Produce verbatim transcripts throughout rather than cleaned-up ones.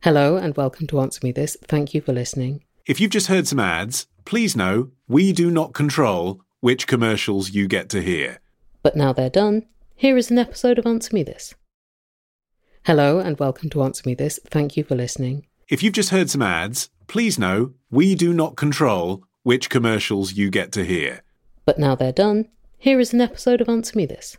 Hello and welcome to Answer Me This. Thank you for listening. If you've just heard some ads, please know we do not control which commercials you get to hear. But now they're done, here is an episode of Answer Me This. Hello and welcome to Answer Me This. Thank you for listening. If you've just heard some ads, please know we do not control which commercials you get to hear. But now they're done, here is an episode of Answer Me This.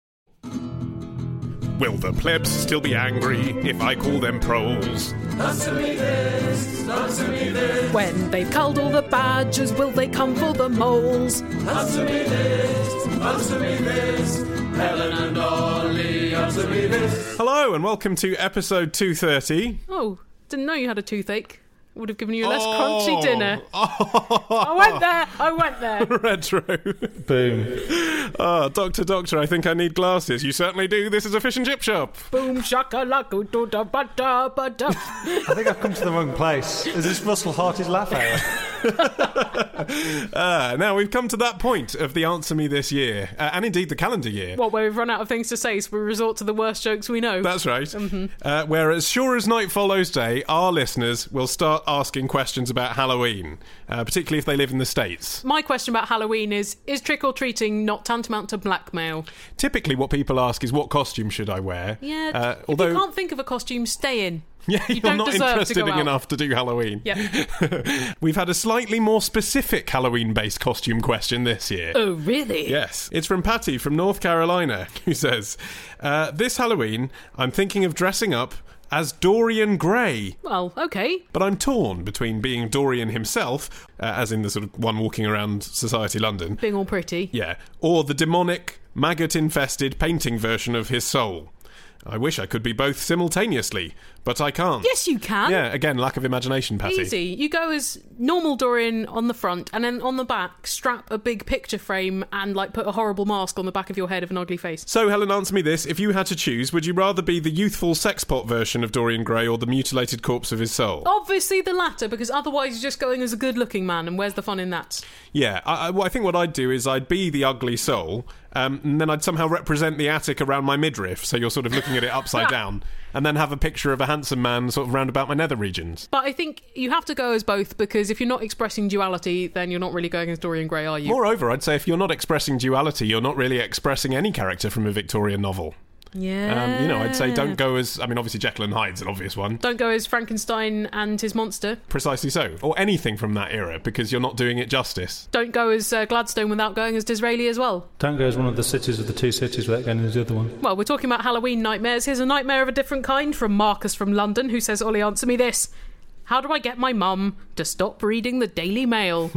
Will the plebs still be angry if I call them proles? Answer me this, answer me this. When they've culled all the badgers, will they come for the moles? Answer me this, answer me this. Helen and Ollie, answer me this. Hello and welcome to episode two thirty. Oh, didn't know you had a toothache. Would have given you a less Oh. crunchy dinner. Oh. I went there, I went there. Retro. Boom. Oh, Doctor, Doctor, I think I need glasses. You certainly do. This is a fish and chip shop. Boom, shakalaka, do da ba da ba da. I think I've come to the wrong place. Is this Russell Harty's laugh hour? Uh, now, we've come to that point of the Answer Me This year, uh, and indeed the calendar year. What, where we've run out of things to say, so we resort to the worst jokes we know. That's right. Mm-hmm. Uh, where as sure as night follows day, our listeners will start asking questions about Halloween, uh, particularly if they live in the States. My question about Halloween is, is trick-or-treating not tantamount to blackmail? Typically what people ask is, what costume should I wear? Yeah, Uh, if although, you can't think of a costume, stay in. yeah, you you're don't not deserve to interested go in out. enough to do Halloween. Yeah. We've had a slightly more specific Halloween-based costume question this year. Oh, really? Yes. It's from Patty from North Carolina, who says, uh, this Halloween, I'm thinking of dressing up as Dorian Gray. Well, okay. But I'm torn between being Dorian himself, uh, as in the sort of one walking around Society London, Being all pretty. yeah, or the demonic, maggot-infested painting version of his soul. I wish I could be both simultaneously, but I can't. Yes, you can. Yeah, again, lack of imagination, Patty. Easy. You go as normal Dorian on the front, and then on the back, strap a big picture frame and, like, put a horrible mask on the back of your head of an ugly face. So, Helen, answer me this. If you had to choose, would you rather be the youthful sexpot version of Dorian Gray or the mutilated corpse of his soul? Obviously the latter, because otherwise you're just going as a good-looking man, and where's the fun in that? Yeah, I, I, well, I think what I'd do is I'd be the ugly soul, um, and then I'd somehow represent the attic around my midriff, so you're sort of looking at it upside down, and then have a picture of a handsome man sort of round about my nether regions. But I think you have to go as both, because if you're not expressing duality, then you're not really going as Dorian Gray, are you? Moreover, I'd say if you're not expressing duality, you're not really expressing any character from a Victorian novel. Yeah. Um, you know, I'd say don't go as... I mean, obviously Jekyll and Hyde's an obvious one. Don't go as Frankenstein and his monster. Precisely so. Or anything from that era, because you're not doing it justice. Don't go as uh, Gladstone without going as Disraeli as well. Don't go as one of the cities of the two cities without going as the other one. Well, we're talking about Halloween nightmares. Here's a nightmare of a different kind from Marcus from London, who says, Ollie, answer me this. How do I get my mum to stop reading the Daily Mail?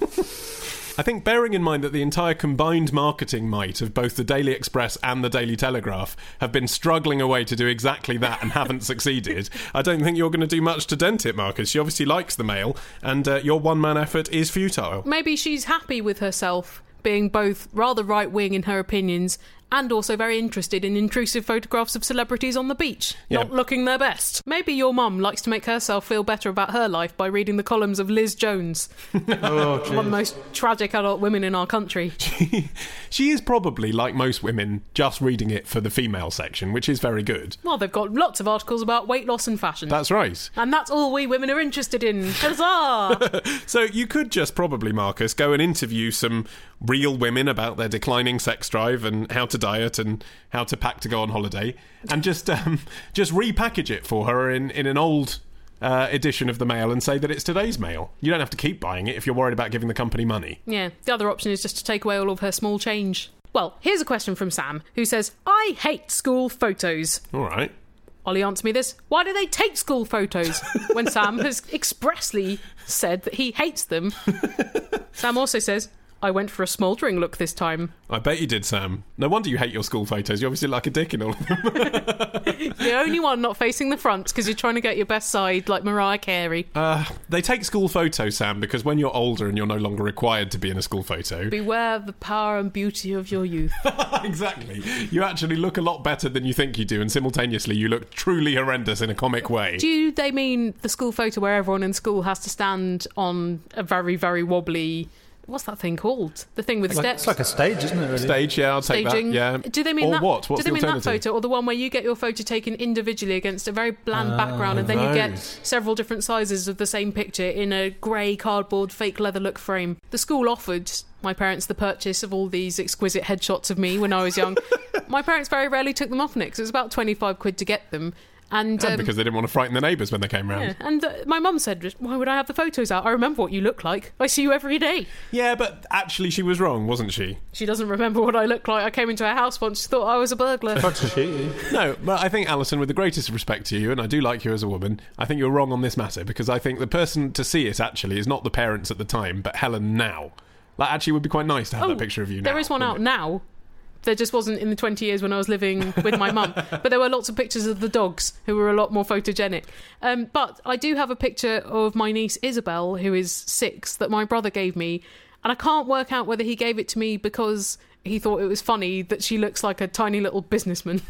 I think bearing in mind that the entire combined marketing might of both the Daily Express and the Daily Telegraph have been struggling away to do exactly that and haven't succeeded, I don't think you're going to do much to dent it, Marcus. She obviously likes the Mail, and uh, your one-man effort is futile. Maybe she's happy with herself being both rather right-wing in her opinions and also very interested in intrusive photographs of celebrities on the beach, Yeah. not looking their best. Maybe your mum likes to make herself feel better about her life by reading the columns of Liz Jones, Oh, one of the most tragic adult women in our country. She is probably, like most women, just reading it for the female section, which is very good. Well, they've got lots of articles about weight loss and fashion. That's right. And that's all we women are interested in. Huzzah! So you could just probably, Marcus, go and interview some real women about their declining sex drive and how to diet and how to pack to go on holiday, and just um, just repackage it for her in, in an old uh, edition of the Mail and say that it's today's Mail. You don't have to keep buying it if you're worried about giving the company money. Yeah, the other option is just to take away all of her small change. Well, here's a question from Sam, who says, I hate school photos. All right. Ollie, answer me this. Why do they take school photos when Sam has expressly said that he hates them? Sam also says, I went for a smouldering look this time. I bet you did, Sam. No wonder you hate your school photos. You obviously look like a dick in all of them. The only one not facing the front because you're trying to get your best side like Mariah Carey. Uh, they take school photos, Sam, because when you're older and you're no longer required to be in a school photo... Beware the power and beauty of your youth. Exactly. You actually look a lot better than you think you do, and simultaneously you look truly horrendous in a comic way. Do they mean the school photo where everyone in school has to stand on a very, very wobbly... what's that thing called? The thing with Like, steps. it's like a stage, isn't it, really? Stage, yeah, I'll take Staging. that. Yeah. Do they mean or that? what? What's do they the mean that alternative? photo, or the one where you get your photo taken individually against a very bland background, and then you get those. several different sizes of the same picture in a grey cardboard fake leather look frame? The school offered my parents the purchase of all these exquisite headshots of me when I was young. My parents very rarely took them off Nick, so it was about twenty-five quid to get them. And, And um, because they didn't want to frighten the neighbours when they came round. yeah, and uh, my mum said, why would I have the photos out? I remember what you look like. I see you every day. Yeah, but actually she was wrong, wasn't she? She doesn't remember what I look like. I came into her house once, she thought I was a burglar. Tried to shoot you. No, but I think, Alison, with the greatest respect to you, and I do like you as a woman, I think you're wrong on this matter, because I think the person to see it, actually, is not the parents at the time, but Helen now. Like, actually, it would be quite nice to have Oh, that picture of you now. there is one out wouldn't it? now. There just wasn't in the twenty years when I was living with my mum. But there were lots of pictures of the dogs who were a lot more photogenic. Um, but I do have a picture of my niece Isabel, who is six, that my brother gave me. And I can't work out whether he gave it to me because he thought it was funny that she looks like a tiny little businessman,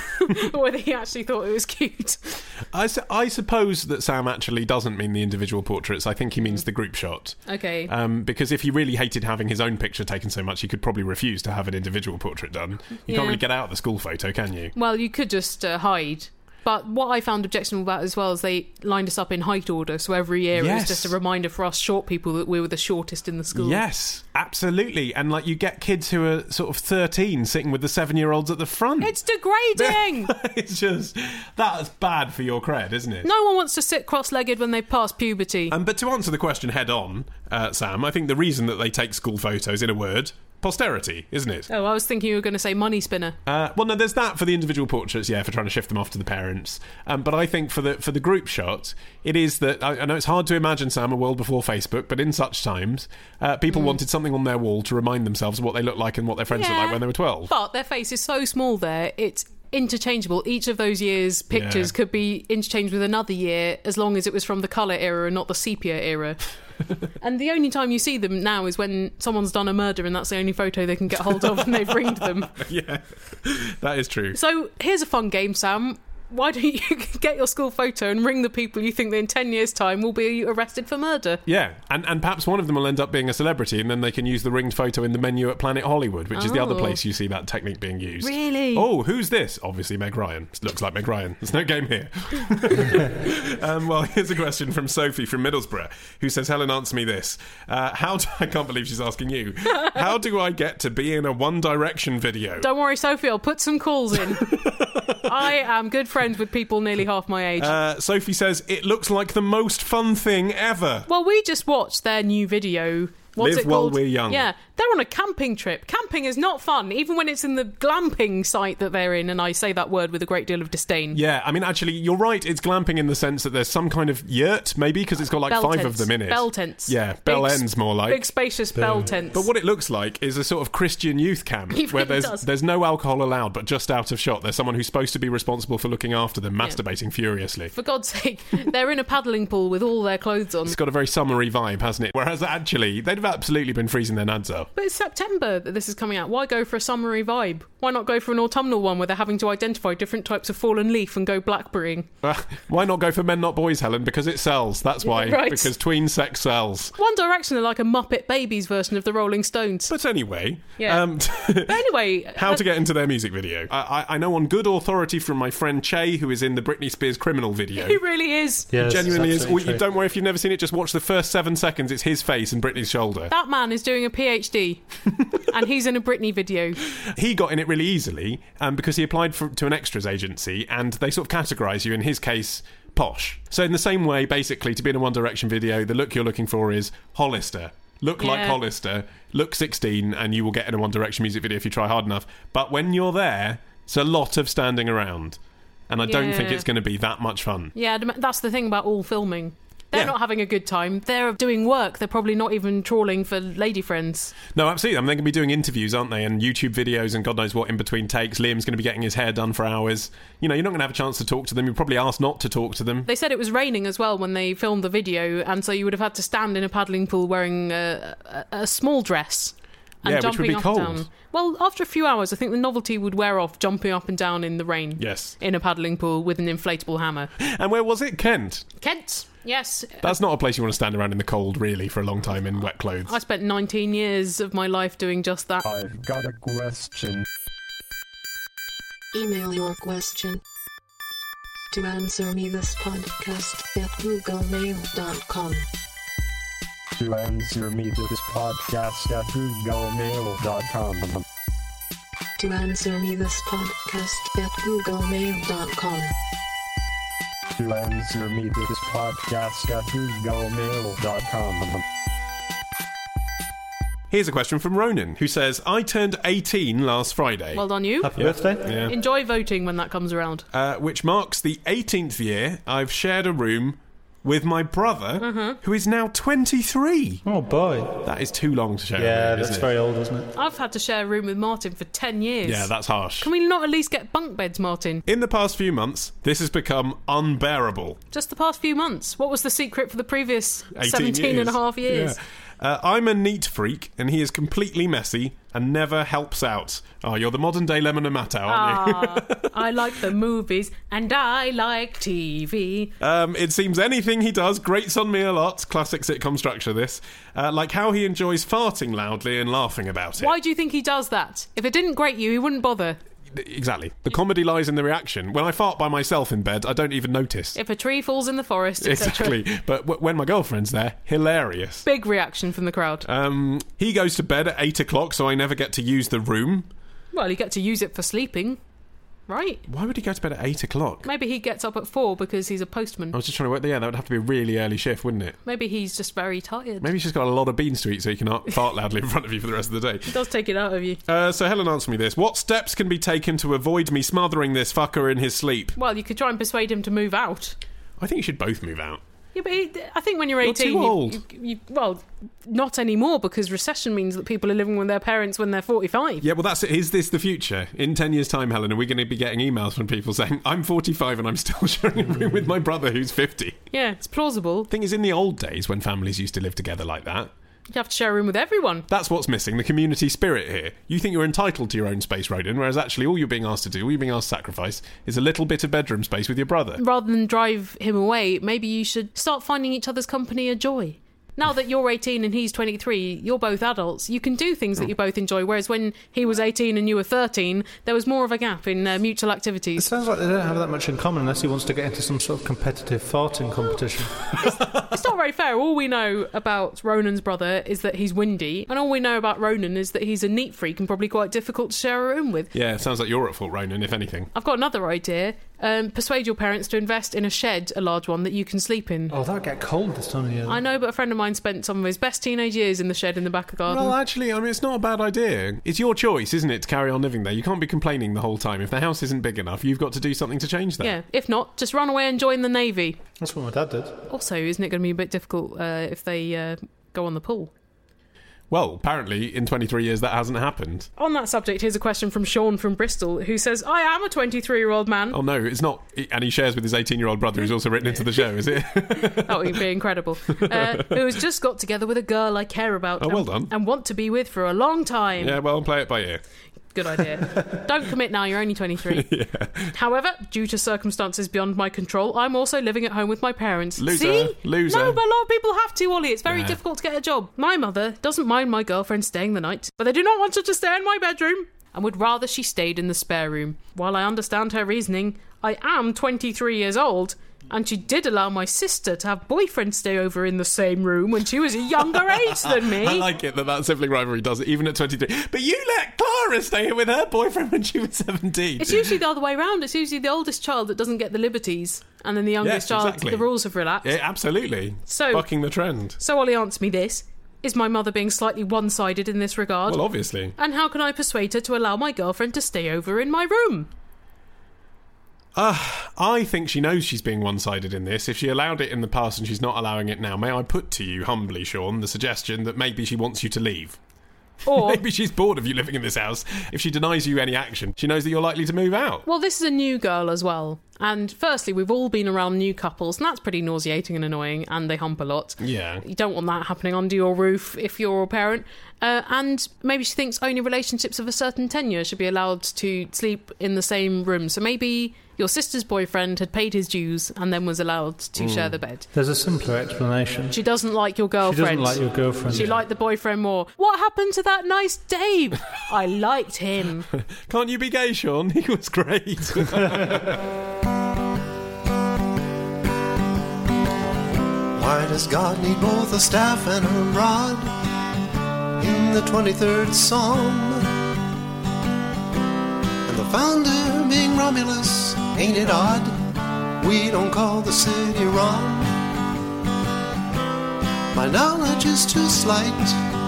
or whether he actually thought it was cute. I, su- I suppose that Sam actually doesn't mean the individual portraits. I think he means the group shot. Okay. Um, because if he really hated having his own picture taken so much, he could probably refuse to have an individual portrait done. You Yeah. can't really get out the school photo, can you? Well, you could just uh, hide. But what I found objectionable about it as well is they lined us up in height order, so every year it Yes. was just a reminder for us short people that we were the shortest in the school. Yes, absolutely. And like you get kids who are sort of thirteen sitting with the seven-year-olds at the front. It's degrading! It's just, that's bad for your cred, isn't it? No one wants to sit cross-legged when they pass puberty. Um, but to answer the question head on, uh, Sam, I think the reason that they take school photos, in a word, posterity, isn't it? Oh, I was thinking you were going to say money spinner. Uh, well, no, there's that for the individual portraits, yeah, for trying to shift them off to the parents. Um, but I think for the for the group shot, it is that I, I know it's hard to imagine, Sam, a world before Facebook, but in such times, uh, people wanted something on their wall to remind themselves of what they looked like and what their friends looked Yeah. like when they were twelve. But their face is so small there, it's interchangeable. Each of those years' pictures Yeah. could be interchanged with another year as long as it was from the colour era and not the sepia era. And the only time you see them now is when someone's done a murder and that's the only photo they can get hold of and they've ringed them. Yeah, that is true. So here's a fun game, Sam. Why don't you get your school photo and ring the people you think that in ten years' time will be arrested for murder? Yeah, and, and perhaps one of them will end up being a celebrity, and then they can use the ringed photo in the menu at Planet Hollywood, which is the other Oh. place you see that technique being used. Really? Oh, who's this? Obviously Meg Ryan. Looks like Meg Ryan. There's no game here. um, well, here's a question from Sophie from Middlesbrough, who says, Helen, answer me this. Uh, how do, I can't believe she's asking you. How do I get to be in a One Direction video? Don't worry, Sophie, I'll put some calls in. I am good friends with people nearly half my age. Uh, Sophie says, it looks like the most fun thing ever. Well, we just watched their new video. What's Live it While called? We're Young. Yeah, they're on a camping trip. Camping is not fun, even when it's in the glamping site that they're in, and I say that word with a great deal of disdain. Yeah, I mean, actually, you're right. It's glamping in the sense that there's some kind of yurt, maybe, because it's got like Bell five tents. of them in it. Bell tents. Yeah, bell Big, ends more like. Big spacious bell tents. But what it looks like is a sort of Christian youth camp It where really there's does. there's no alcohol allowed, but just out of shot, there's someone who's supposed to be responsible for looking after them, masturbating furiously. For God's sake, they're in a paddling pool with all their clothes on. It's got a very summery vibe, hasn't it? Whereas actually, they'd have absolutely been freezing their nads off. But it's September that this is coming out. Why go for a summery vibe? Why not go for an autumnal one where they're having to identify different types of fallen leaf and go blackberrying? Uh, why not go for Men Not Boys, Helen? Because it sells. That's why. Right. Because tween sex sells. One Direction are like a Muppet Babies version of the Rolling Stones. But anyway, Yeah. um, But anyway... how uh, to get into their music video. I, I, I know on good authority from my friend Che, who is in the Britney Spears Criminal video. He really is. Yes, Genuinely is. absolutely Well, you- true. don't worry if you've never seen it, just watch the first seven seconds. It's his face and Britney's shoulder. That man is doing a PhD and he's in a Britney video. He got in it really easily um, because he applied for, to an extras agency and they sort of categorise you, in his case, posh. So in the same way, basically, to be in a One Direction video, the look you're looking for is Hollister. Look like Yeah. Hollister, look sixteen, and you will get in a One Direction music video if you try hard enough. But when you're there, it's a lot of standing around. And I don't think Yeah. it's going to be that much fun. Yeah, that's the thing about all filming. They're Yeah. not having a good time. They're doing work. They're probably not even trawling for lady friends. No, absolutely. I mean, they're going to be doing interviews, aren't they? And YouTube videos and God knows what in between takes. Liam's going to be getting his hair done for hours. You know, you're not going to have a chance to talk to them. You're probably asked not to talk to them. They said it was raining as well when they filmed the video, and so you would have had to stand in a paddling pool wearing a, a, a small dress. and Yeah, which jumping would be up cold. and down. Well, after a few hours, I think the novelty would wear off jumping up and down in the rain. Yes. In a paddling pool with an inflatable hammer. And where was it? Kent. Kent, yes. That's not a place you want to stand around in the cold, really, for a long time in wet clothes. I spent nineteen years of my life doing just that. I've got a question. Email your question to answer me this podcast at googlemail dot com. To answer me to this podcast at googlemail dot com. To answer me this podcast at googlemail dot com. To answer me to this podcast at googlemail dot com. Here's a question from Ronan, who says, I turned eighteen last Friday. Well done, you. Happy birthday. Yeah. Enjoy voting when that comes around. Uh, which marks the eighteenth year I've shared a room with my brother, Mm-hmm. who is now twenty-three. Oh, boy. That is too long to share Yeah, a room, that's isn't it? very old, isn't it? I've had to share a room with Martin for ten years. Yeah, that's harsh. Can we not at least get bunk beds, Martin? In the past few months, this has become unbearable. Just the past few months. What was the secret for the previous eighteen seventeen and a half years? Yeah. Uh, I'm a neat freak, and he is completely messy and never helps out. Oh, you're the modern-day Lemon and Matau, aren't you? Ah, I like the movies and I like T V. Um, it seems anything he does grates on me a lot. Classic sitcom structure, this. Uh, like how he enjoys farting loudly and laughing about it. Why do you think he does that? If it didn't grate you, he wouldn't bother. Exactly. The comedy lies in the reaction. When I fart by myself in bed, I don't even notice. If a tree falls in the forest, et cetera. Exactly. But w- when my girlfriend's there, hilarious. Big reaction from the crowd. Um, he goes to bed at eight o'clock, so I never get to use the room. Well, you get to use it for sleeping, right? Why would he go to bed at eight o'clock? Maybe he gets up at four because he's a postman. I was just trying to work. Yeah, that would have to be a really early shift, wouldn't it? Maybe he's just very tired. Maybe he's just got a lot of beans to eat, so he can fart loudly in front of you for the rest of the day. It does take it out of you. Uh, so Helen, answer me this: what steps can be taken to avoid me smothering this fucker in his sleep? Well, you could try and persuade him to move out. I think you should both move out. Yeah, but he, I think when you're You're eighteen, too you- old. You, you, well, not anymore because recession means that people are living with their parents when they're forty-five. Yeah, well, that's it. Is this the future? In ten years' time, Helen, are we going to be getting emails from people saying, I'm forty-five and I'm still sharing a room with my brother who's fifty? Yeah, it's plausible. Thing is, in the old days when families used to live together like that, You have to share a room with everyone. that's what's missing, the community spirit here. You think you're entitled to your own space, Roden, whereas actually all you're being asked to do, all you're being asked to sacrifice, is a little bit of bedroom space with your brother. Rather than drive him away, maybe you should start finding each other's company a joy. Now that you're eighteen and he's twenty-three, you're both adults. You can do things that you both enjoy, whereas when he was eighteen and you were thirteen, there was more of a gap in uh, mutual It activities. sounds like they don't have that much in common unless he wants to get into some sort of competitive farting competition. It's not very fair. All we know about Ronan's brother is that he's windy, and all we know about Ronan is that he's a neat freak and probably quite difficult to share a room with. Yeah, it sounds like you're at fault, Ronan, if anything. I've got another idea. Um, persuade your parents to invest in a shed, a large one, that you can sleep in. Oh, that'd get cold this time of year. I know, but a friend of mine spent some of his best teenage years in the shed in the back of the garden. Well, actually, I mean, it's not a bad idea. It's your choice, isn't it, to carry on living there? You can't be complaining the whole time. If the house isn't big enough, you've got to do something to change that. Yeah, if not, just run away and join the Navy. That's what my dad did. Also, isn't it going to be a bit difficult uh, if they uh, go on the pool? Well, apparently, in twenty-three years, that hasn't happened. On that subject, here's a question from Sean from Bristol, who says, I am a twenty-three-year-old man. Oh, no, it's not. And he shares with his eighteen-year-old brother, who's also written into the show, is it? That would be incredible. Uh, who has just got together with a girl I care about Oh, well and, done. and want to be with for a long time. Yeah, well, play it by ear. Good idea. Don't commit now, you're only twenty-three. Yeah. However, due to circumstances beyond my control, I'm also living at home with my parents. Loser. See? Loser. No, but a lot of people have to, Ollie. It's very Nah. difficult to get a job. My mother doesn't mind my girlfriend staying the night, but they do not want her to stay in my bedroom and would rather she stayed in the spare room. While I understand her reasoning, I am twenty-three years old, and she did allow my sister to have boyfriends stay over in the same room when she was a younger age than me. I like it that that sibling rivalry does it, even at twenty-three. But you let Clara stay here with her boyfriend when she was seventeen. It's usually the other way around. It's usually the oldest child that doesn't get the liberties, and then the youngest Yes, child, exactly. the rules have relaxed. Yeah, absolutely. So- Bucking the trend. So, Ollie, answer me this. Is my mother being slightly one-sided in this regard? Well, obviously. And how can I persuade her to allow my girlfriend to stay over in my room? I think she knows she's being one-sided in this. If she allowed it in the past and she's not allowing it now, may I put to you humbly, Sean, the suggestion that maybe she wants you to leave. Or, Maybe she's bored of you living in this house. If she denies you any action, she knows that you're likely to move out. well, this is a new girl as well. And firstly, we've all been around new couples, and that's pretty nauseating and annoying, and they hump a lot. Yeah. You don't want that happening under your roof if you're a parent. Uh, and maybe she thinks only relationships of a certain tenure should be allowed to sleep in the same room. So maybe your sister's boyfriend had paid his dues and then was allowed to Mm. share the bed. There's a simpler explanation. She doesn't like your She girlfriend. doesn't like your girlfriend. She liked the boyfriend more. What happened to that nice Dave? I liked him. Can't you be gay, Sean? He was great. Why does God need both a staff and a rod? In the twenty-third Psalm, and the founder being Romulus, ain't it odd? We don't call the city Rom. My knowledge is too slight,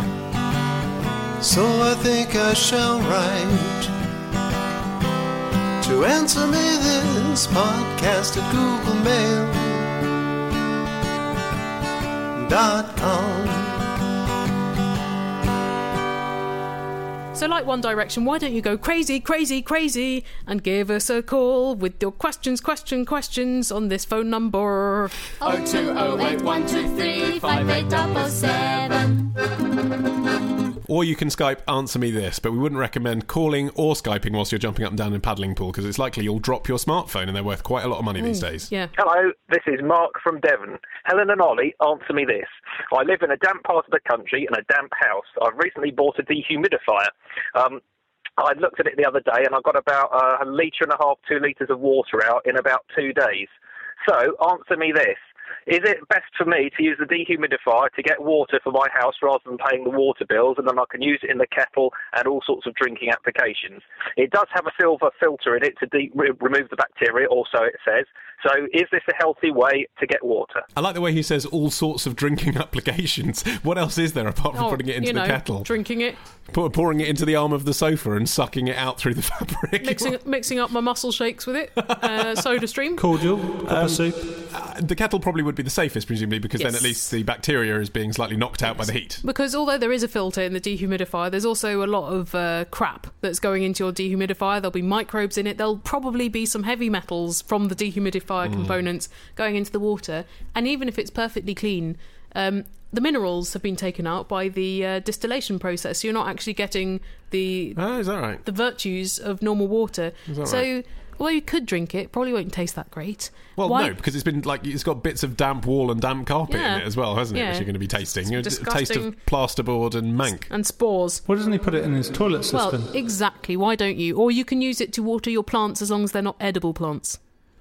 so I think I shall write to answer me this podcast at Google Mail dot com. So like One Direction, why don't you go crazy, crazy, crazy and give us a call with your questions, question, questions on this phone number. oh two oh eight one two three five eight double seven. Or you can Skype Answer Me This, but we wouldn't recommend calling or Skyping whilst you're jumping up and down in paddling pool, because it's likely you'll drop your smartphone, and they're worth quite a lot of money these days. Yeah. Hello, this is Mark from Devon. Helen and Ollie, answer me this. I live in a damp part of the country in a damp house. I've recently bought a dehumidifier. Um, I looked at it the other day and I got about uh, a litre and a half, two litres of water out in about two days. So, answer me this. Is it best for me to use the dehumidifier to get water for my house rather than paying the water bills, and then I can use it in the kettle and all sorts of drinking applications? It does have a silver filter in it to de- re- remove the bacteria, or so it says. So is this a healthy way to get water? I like the way he says all sorts of drinking applications. What else is there apart from Oh, putting it into you know, the kettle? Drinking it. Pour, pouring it into the arm of the sofa and sucking it out through the fabric. Mixing, mixing up my muscle shakes with it. Uh, soda stream. Cordial, cup Um, of soup. Uh, the kettle probably would be the safest, presumably, because then Yes. at least the bacteria is being slightly knocked out by the heat. Because although there is a filter in the dehumidifier, there's also a lot of uh, crap that's going into your dehumidifier. There'll be microbes in it. There'll probably be some heavy metals from the dehumidifier Mm. components going into the water. And even if it's perfectly clean, um, the minerals have been taken out by the uh, distillation process. So you're not actually getting the Oh, is that right? the virtues of normal water. Is that so right? although you could drink it, probably won't taste that great. Well, Why- no, because it's been like it's got bits of damp wall and damp carpet Yeah. in it as well, hasn't it? Yeah. Which you're going to be tasting. You know, a taste disgusting. of plasterboard and mank. And spores. Why doesn't he put it in his toilet system? Well, exactly. Why don't you? Or you can use it to water your plants as long as they're not edible plants.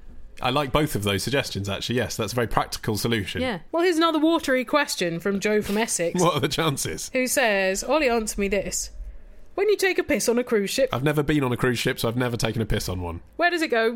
I like both of those suggestions, actually. Yes, that's a very practical solution. Yeah. Well, here's another watery question from Joe from Essex, What are the chances? who says, Ollie, answer me this. When you take a piss on a cruise ship, I've never been on a cruise ship, so I've never taken a piss on one. where does it go?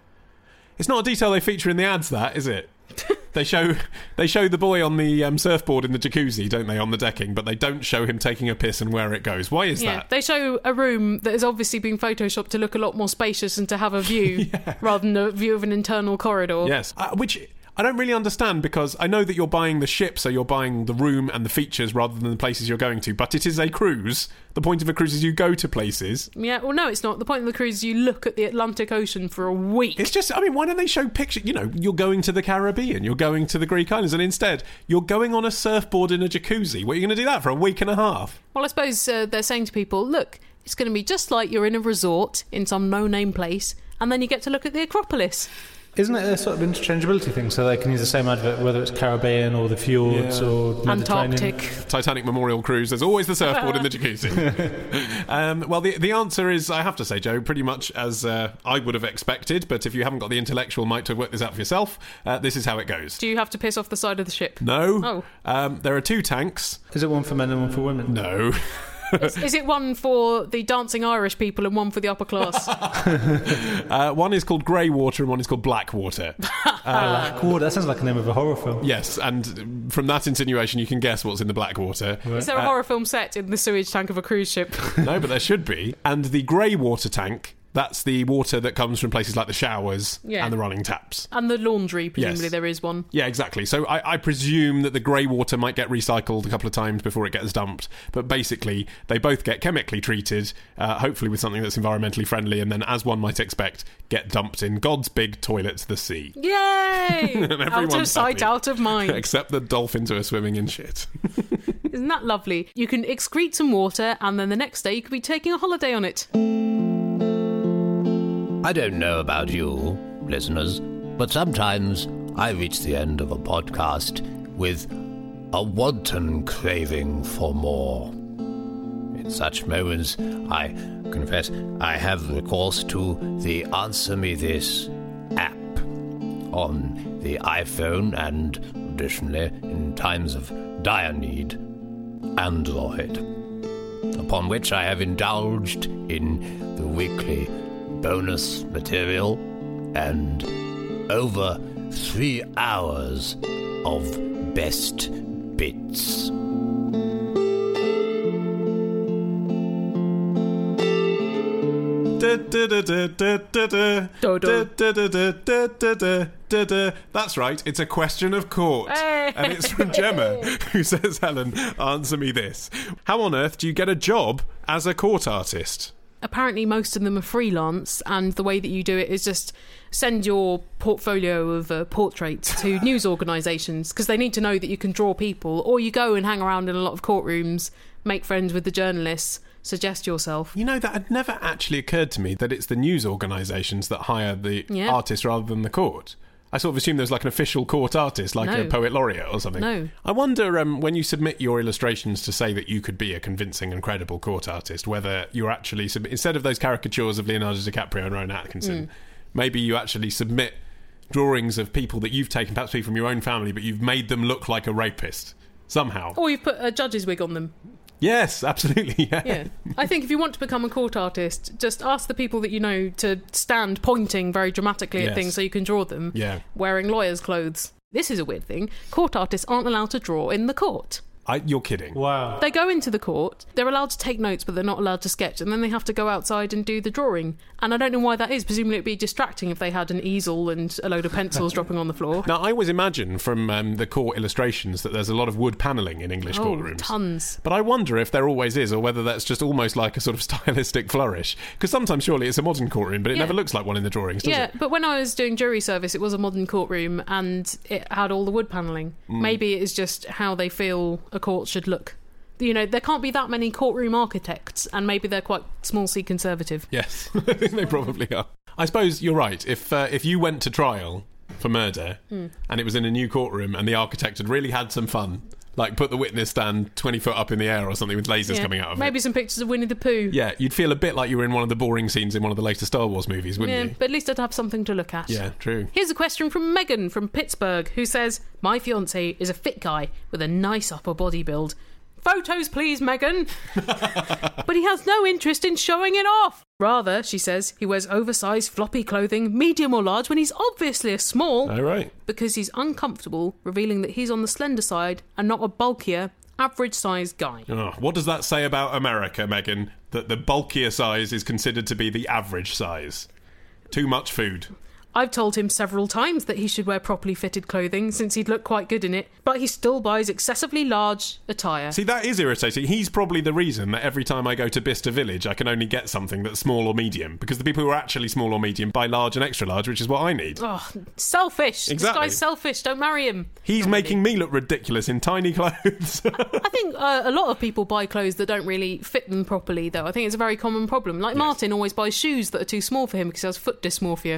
It's not a detail they feature in the ads, that, is it? They show they show the boy on the um, surfboard in the jacuzzi, don't they, on the decking, but they don't show him taking a piss and where it goes. Why is Yeah, that? they show a room that has obviously been photoshopped to look a lot more spacious and to have a view rather than a view of an internal corridor. Yes, uh, which I don't really understand, because I know that you're buying the ship, so you're buying the room and the features rather than the places you're going to, but it is a cruise. The point of a cruise is you go to places. Yeah, well, no, it's not. The point of the cruise is you look at the Atlantic Ocean for a week. It's just, I mean, why don't they show pictures? You know, you're going to the Caribbean, you're going to the Greek islands, and instead you're going on a surfboard in a jacuzzi. What are you going to do that for a week and a half? Well, I suppose uh, they're saying to people, look, it's going to be just like you're in a resort in some no-name place, and then you get to look at the Acropolis. Isn't it a sort of interchangeability thing, so they can use the same advert whether it's Caribbean or the fjords Yeah. or Mediterranean? Antarctic. Titanic Memorial Cruise, there's always the surfboard in the jacuzzi. um, well, the the answer is, I have to say, Joe, pretty much as uh, I would have expected, but if you haven't got the intellectual might to work this out for yourself, uh, this is how it goes. Do you have to piss off the side of the ship? No. Oh. Um, there are two tanks. Is it one for men and one for women? No. is, is it one for the dancing Irish people and one for the upper class? uh, one is called Grey Water and one is called Black Water. Uh, Black Water, that sounds like the name of a horror film. Yes, and from that insinuation you can guess what's in the Black Water. Is there a Uh, horror film set in the sewage tank of a cruise ship? No, but there should be. And the Grey Water tank That's the water that comes from places like the showers Yeah. and the running taps. And the laundry, presumably Yes. there is one. Yeah, exactly. So I, I presume that the grey water might get recycled a couple of times before it gets dumped. But basically, they both get chemically treated, uh, hopefully with something that's environmentally friendly, and then, as one might expect, get dumped in God's big toilet, the sea. Yay! And Out of everyone's sight, happy. out of mind. Except the dolphins who are swimming in shit. Isn't that lovely? You can excrete some water, and then the next day you could be taking a holiday on it. I don't know about you, listeners, but sometimes I reach the end of a podcast with a wanton craving for more. In such moments, I confess I have recourse to the Answer Me This app on the iPhone and, additionally, in times of dire need, Android, upon which I have indulged in the weekly bonus material and over three hours of best bits. That's right, it's a question of court. Hey. And it's from Gemma, who says, Helen, answer me this. How on earth do you get a job as a court artist? Apparently most of them are freelance, and the way that you do it is just send your portfolio of uh, portraits to news organisations, because they need to know that you can draw people, or you go and hang around in a lot of courtrooms, make friends with the journalists, suggest yourself. You know, that had never actually occurred to me that it's the news organisations that hire the Yeah. artist rather than the court. I sort of assumed there was like an official court artist, like No. a poet laureate or something. No. I wonder, um, when you submit your illustrations to say that you could be a convincing and credible court artist, whether you're actually, sub- instead of those caricatures of Leonardo DiCaprio and Rowan Atkinson, Mm. maybe you actually submit drawings of people that you've taken, perhaps people from your own family, but you've made them look like a rapist somehow. Or you put a judge's wig on them. Yes, absolutely, yeah. Yeah. I think if you want to become a court artist, just ask the people that you know to stand pointing very dramatically Yes. at things so you can draw them, Yeah. wearing lawyers' clothes. This is a weird thing. Court artists aren't allowed to draw in the court. I, you're kidding. Wow. They go into the court, they're allowed to take notes, but they're not allowed to sketch, and then they have to go outside and do the drawing. And I don't know why that is. Presumably it'd be distracting if they had an easel and a load of pencils dropping on the floor. Now, I always imagine from um, the court illustrations that there's a lot of wood panelling in English Oh, courtrooms. tons. But I wonder if there always is, or whether that's just almost like a sort of stylistic flourish. Because sometimes, surely, it's a modern courtroom, but it Yeah. never looks like one in the drawings, does Yeah, it? but when I was doing jury service, it was a modern courtroom and it had all the wood panelling. Mm. Maybe it is just how they feel a court should look. You know, there can't be that many courtroom architects, and maybe they're quite small C conservative. Yes, I think they probably are. I suppose you're right. If uh, if you went to trial for murder Hmm. and it was in a new courtroom and the architect had really had some fun, like put the witness stand twenty foot up in the air or something with lasers Yeah. coming out of Maybe it. some pictures of Winnie the Pooh. Yeah, you'd feel a bit like you were in one of the boring scenes in one of the later Star Wars movies, wouldn't Yeah, you? but at least I'd have something to look at. Yeah, true. Here's a question from Megan from Pittsburgh, who says, my fiancé is a fit guy with a nice upper body build. Photos, please, Megan. But he has no interest in showing it off. Rather, she says, he wears oversized floppy clothing, medium or large, when he's obviously a small, Oh, right. because he's uncomfortable revealing that he's on the slender side and not a bulkier, average-sized guy. Oh, what does that say about America, Megan? That the bulkier size is considered to be the average size? Too much food. I've told him several times that he should wear properly fitted clothing since he'd look quite good in it, but he still buys excessively large attire. See, that is irritating. He's probably the reason that every time I go to Bicester Village, I can only get something that's small or medium, because the people who are actually small or medium buy large and extra large, which is what I need. Oh, selfish. Exactly. This guy's selfish. Don't marry him. He's making me look ridiculous in tiny clothes. I think uh, a lot of people buy clothes that don't really fit them properly, though. I think it's a very common problem. Like Martin always buys shoes that are too small for him because he has foot dysmorphia.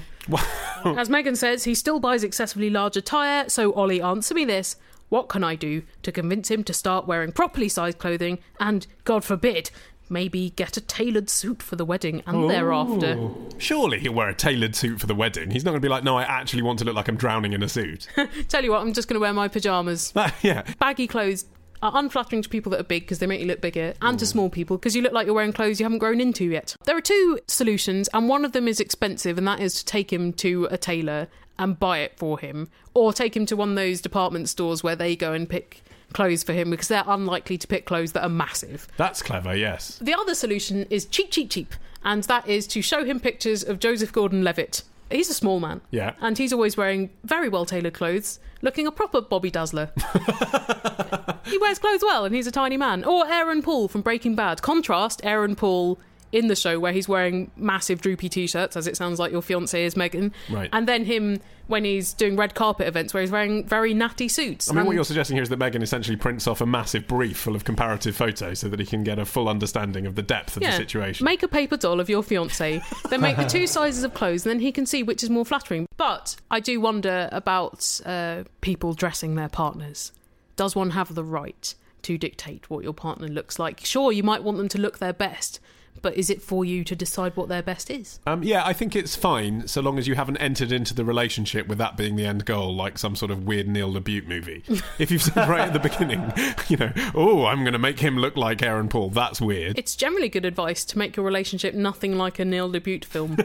As Megan says, he still buys excessively large attire, so Ollie, answer me this. What can I do to convince him to start wearing properly sized clothing and, God forbid, maybe get a tailored suit for the wedding and thereafter? Surely he'll wear a tailored suit for the wedding. He's not going to be like, no, I actually want to look like I'm drowning in a suit. Tell you what, I'm just going to wear my pyjamas. Yeah. Baggy clothes are unflattering to people that are big because they make you look bigger, and to small people because you look like you're wearing clothes you haven't grown into yet. There are two solutions, and one of them is expensive, and that is to take him to a tailor and buy it for him, or take him to one of those department stores where they go and pick clothes for him because they're unlikely to pick clothes that are massive. That's clever, yes. The other solution is cheap, cheap, cheap, and that is to show him pictures of Joseph Gordon-Levitt. He's a small man. Yeah. And he's always wearing very well-tailored clothes, looking a proper Bobby Dazzler. He wears clothes well, and he's a tiny man. Or Aaron Paul from Breaking Bad. Contrast, Aaron Paul in the show where he's wearing massive droopy T-shirts, as it sounds like your fiancée is Megan. Right. And then him when he's doing red carpet events where he's wearing very natty suits. I mean, and what you're suggesting here is that Megan essentially prints off a massive brief full of comparative photos so that he can get a full understanding of the depth of yeah, the situation. Make a paper doll of your fiancé, then make the two sizes of clothes, and then he can see which is more flattering. But I do wonder about uh, people dressing their partners. Does one have the right to dictate what your partner looks like? Sure, you might want them to look their best, but is it for you to decide what their best is? Um, yeah, I think it's fine so long as you haven't entered into the relationship with that being the end goal, like some sort of weird Neil LaBute movie. If you've said right at the beginning, you know, oh, I'm going to make him look like Aaron Paul, that's weird. It's generally good advice to make your relationship nothing like a Neil LaBute film.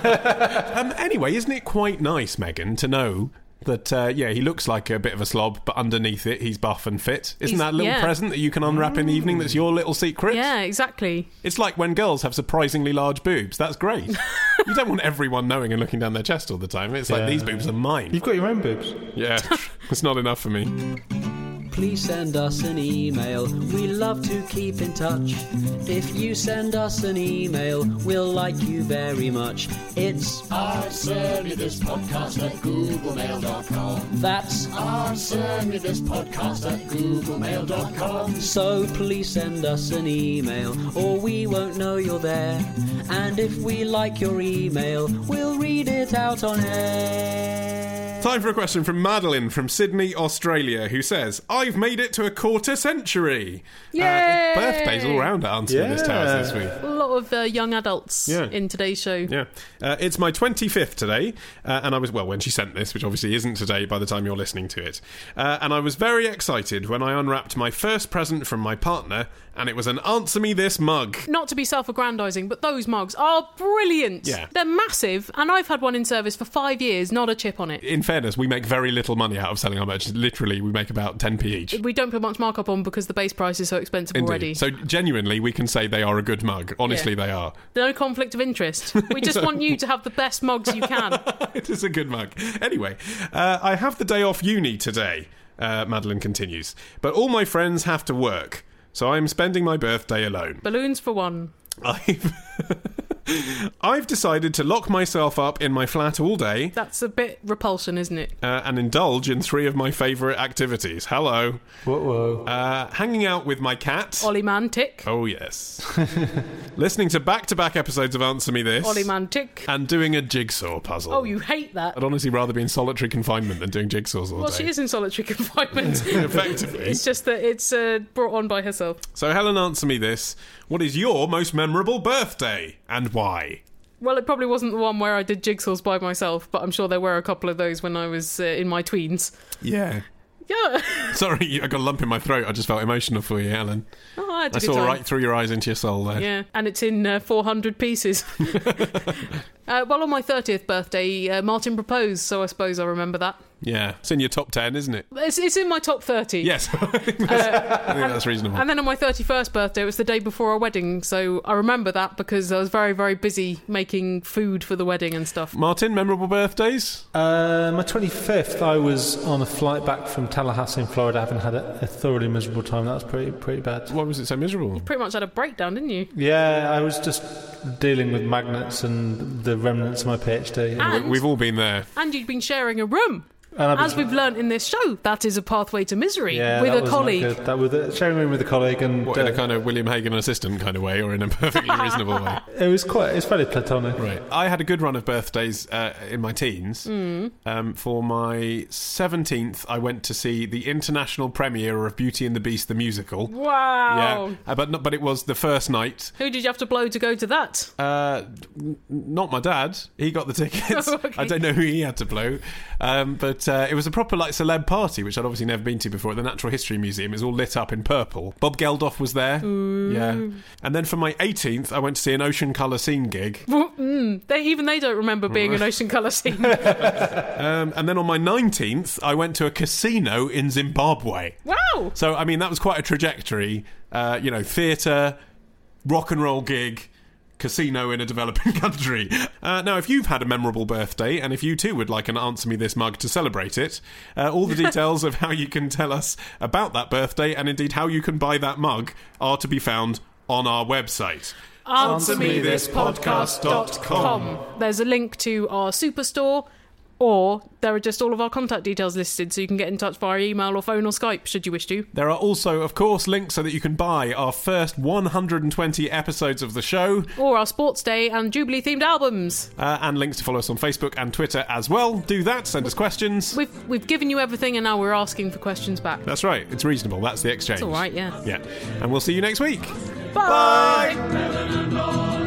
um, anyway, isn't it quite nice, Megan, to know that, uh, yeah, he looks like a bit of a slob, but underneath it, he's buff and fit. Isn't He's- that a little yeah. present that you can unwrap in the evening that's your little secret? Yeah, exactly. It's like when girls have surprisingly large boobs. That's great. You don't want everyone knowing and looking down their chest all the time. It's like, Yeah. these boobs are mine. You've got your own boobs. Yeah, it's not enough for me. Please send us an email. We love to keep in touch. If you send us an email, we'll like you very much. It's Answer me this podcast at googlemail dot com. That's Answer me this podcast at googlemail dot com. So please send us an email, or we won't know you're there. And if we like your email, we'll read it out on air. Time for a question from Madeline from Sydney, Australia, who says, I've made it to a quarter century. Yay! Uh, birthdays all round at Answer Me This Towers this week. A lot of uh, young adults Yeah. in today's show. Yeah. Uh, it's my twenty-fifth today, uh, and I was, well, when she sent this, which obviously isn't today by the time you're listening to it. Uh, and I was very excited when I unwrapped my first present from my partner, and it was an Answer Me This mug. Not to be self-aggrandising, but those mugs are brilliant. Yeah. They're massive, and I've had one in service for five years, not a chip on it. In fairness, we make very little money out of selling our merch. Literally, we make about ten p each. We don't put much markup on because the base price is so expensive Indeed. already. So genuinely, we can say they are a good mug. Honestly, Yeah. they are. No conflict of interest. We just want you to have the best mugs you can. It is a good mug. Anyway, uh, I have the day off uni today, uh, Madeline continues. But all my friends have to work, so I'm spending my birthday alone. Balloons for one. I've... I've decided to lock myself up in my flat all day That's a bit repulsion, isn't it? uh, and indulge in three of my favourite activities. Hello. Whoa, whoa. Uh, hanging out with my cat. Ollie Man tick. Oh, yes. Listening to back-to-back episodes of Answer Me This. Ollie Man tick. And doing a jigsaw puzzle. Oh, you hate that. I'd honestly rather be in solitary confinement than doing jigsaws all Well, day. she is in solitary confinement. Effectively. It's just that it's uh, brought on by herself. So, Helen, answer me this. What is your most memorable birthday, and why? Well, it probably wasn't the one where I did jigsaws by myself, but I'm sure there were a couple of those when I was uh, in my tweens. Yeah. Yeah. Sorry, I got a lump in my throat. I just felt emotional for you, Helen. Oh, I had a I good saw time. right through your eyes into your soul there. Yeah, and it's in uh, four hundred pieces. uh, well, on my thirtieth birthday, uh, Martin proposed, so I suppose I remember that. Yeah. It's in your top ten, isn't it? It's, it's in my top thirty. Yes. I think that's, Uh, I think that's reasonable. And then on my thirty-first birthday, it was the day before our wedding, so I remember that because I was very, very busy making food for the wedding and stuff. Martin, memorable birthdays? Uh, my twenty-fifth, I was on a flight back from Tallahassee in Florida, having had a, a thoroughly miserable time. That was pretty pretty bad. Why was it so miserable? Pretty much had a breakdown, didn't you? Yeah, I was just dealing with magnets and the remnants of my PhD. And- We've all been there. And you'd been sharing a room. And I've been- As we've learnt in this show, that is a pathway to misery Yeah, with that a was not colleague. good. That was a, sharing a room with a colleague, and What, in uh, a kind of William Hagen assistant kind of way, or in a perfectly reasonable way? it was quite. It's fairly platonic. Right. I had a good run of birthdays uh, in my teens. Mm. Um, for my seventeenth, I went to see the international premiere of Beauty and the Beast the musical. Wow. Yeah, uh, but not, but it was the first night. Who did you have to blow to go to that? Uh, n- not my dad. He got the tickets. Oh, okay. I don't know who he had to blow, um, but uh, it was a proper like celeb party, which I'd obviously never been to before. At the Natural History Museum, it was all lit up in purple. Bob Geldof was there. Ooh. Yeah, and then for my eighteenth, I went to see an Ocean Colour Scene gig. Mm, they, even they don't remember being an ocean colour scene. Um, and then on my nineteenth, I went to a casino in Zimbabwe. Wow! So, I mean, that was quite a trajectory. Uh, you know, theatre, rock and roll gig, casino in a developing country. Uh, now, if you've had a memorable birthday, and if you too would like an Answer Me This mug to celebrate it, uh, all the details of how you can tell us about that birthday, and indeed how you can buy that mug, are to be found on our website. answer me this podcast dot com. There's a link to our superstore, or there are just all of our contact details listed, so you can get in touch via email or phone or Skype, should you wish to. There are also, of course, links so that you can buy our first one hundred twenty episodes of the show. Or our Sports Day and Jubilee-themed albums. Uh, and links to follow us on Facebook and Twitter as well. Do that, send us questions. We've we've given you everything, and now we're asking for questions back. That's right, it's reasonable, that's the exchange. It's all right, yeah. Yeah, and we'll see you next week. Bye! Bye.